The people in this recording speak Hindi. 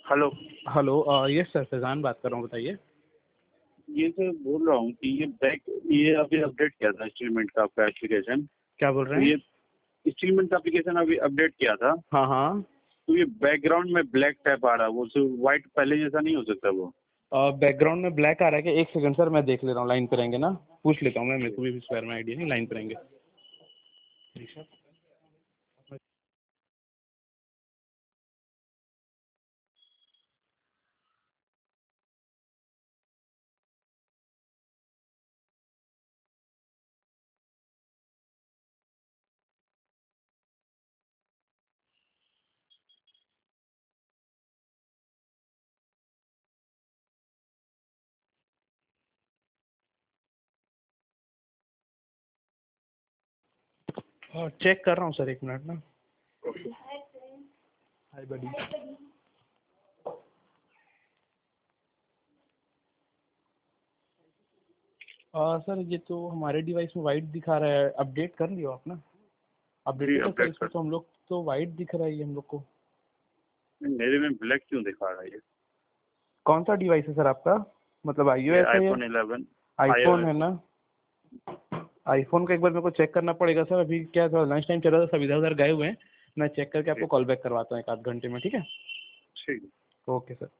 Hello. Hello. Yes sir, Faizan बात कर रहा हूँ, बताइए। ये सर बोल रहा हूँ कि ये अभी अपडेट किया था इंस्ट्रूमेंट का आपका एप्लीकेशन। क्या बोल तो रहे हैं? ये इंस्ट्रूमेंट का एप्लीकेशन अभी अपडेट किया था। हाँ हाँ। तो ये बैकग्राउंड में ब्लैक टाइप आ रहा है, वो वाइट पहले जैसा नहीं हो सकता वो। बैकग्राउंड में ब्लैक आ रहा है कि? एक सेकंड सर, मैं देख ले रहा हूँ, लाइन पे रहेंगे ना, पूछ लेता हूँ मैं, मेरे को भी इस बारे में आइडिया नहीं, लाइन पे रहेंगे। चेक कर रहा हूँ सर, एक मिनट ना। हाय बडी। सर ये तो हमारे डिवाइस में वाइट दिखा रहा है, अपडेट कर लियो आप ना। जी अपडेटेड है सर, अपडेट इसमें कर। तो हम लोग तो वाइट दिख रहा है ये हम लोग को। मेरे में ब्लैक क्यों दिखा रहा है ये? कौन सा डिवाइस है सर आपका? मतलब ये iOS है या iPhone 11 आईफोन है iOS। ना? आईफोन का एक बार मेरे को चेक करना पड़ेगा सर, अभी क्या थोड़ा लंच टाइम चल रहा था, सब इधर उधर गए हुए हैं। मैं चेक करके जी आपको कॉल बैक करवाता हूँ एक आध घंटे में, ठीक है? ठीक। Okay sir.